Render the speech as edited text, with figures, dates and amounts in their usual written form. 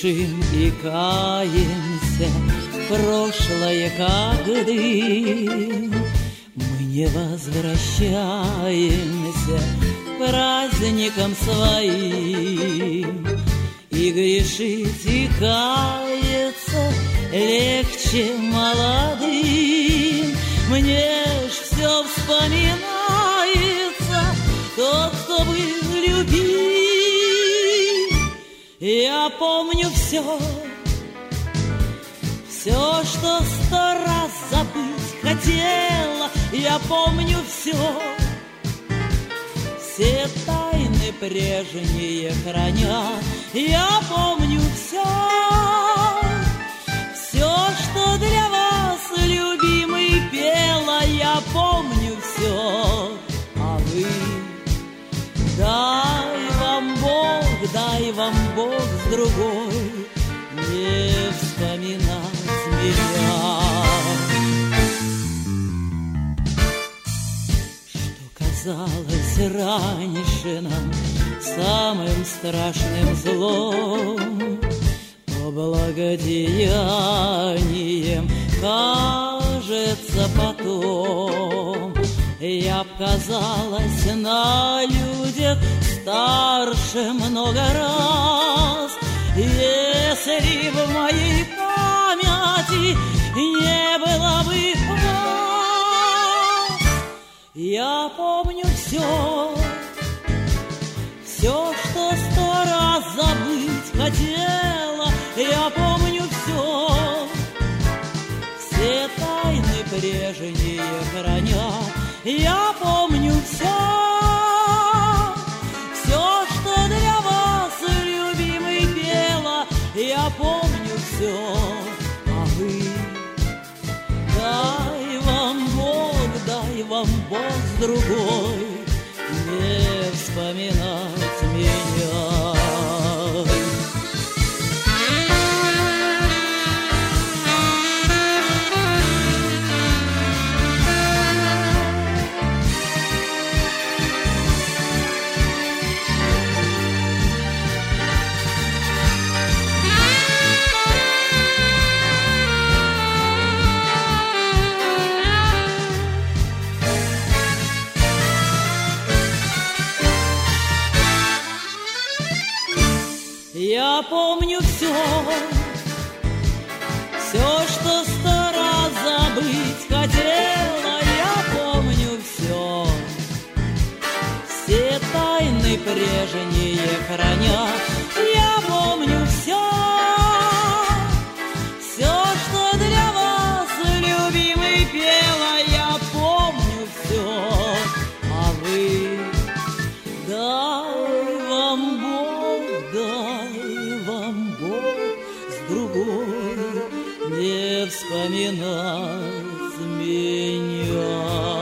грешим и каемся, прошлое как дым. Мы не возвращаемся к праздникам своим. И грешить, и каяться легче молодым. Мне ж все вспоминается тот, кто был любим. Я помню все, что 100 раз забыть хотела. Я помню все тайны прежние храня. Я помню все, что для вас, любимый, пела. Я помню все, а вы дай вам Бог с другой не вспоминать меня. Что казалось раньше нам самым страшным злом, то благодеянием кажется потом. Я б казалась на людях старше много раз, если в моей памяти не было бы вас. Я помню все, что 100 раз забыть хотела. Я помню все тайны прежние храня. Я помню все, что для вас, любимый, пела. Я помню все, а вы дай вам Бог с другой не вспоминать меня. Я помню все, что 100 раз забыть хотела. Я помню все тайны прежние храня. Я помню все, что для вас, любимый, пела. Я помню все, а вы дай вам Бог с другой не вспоминать меня.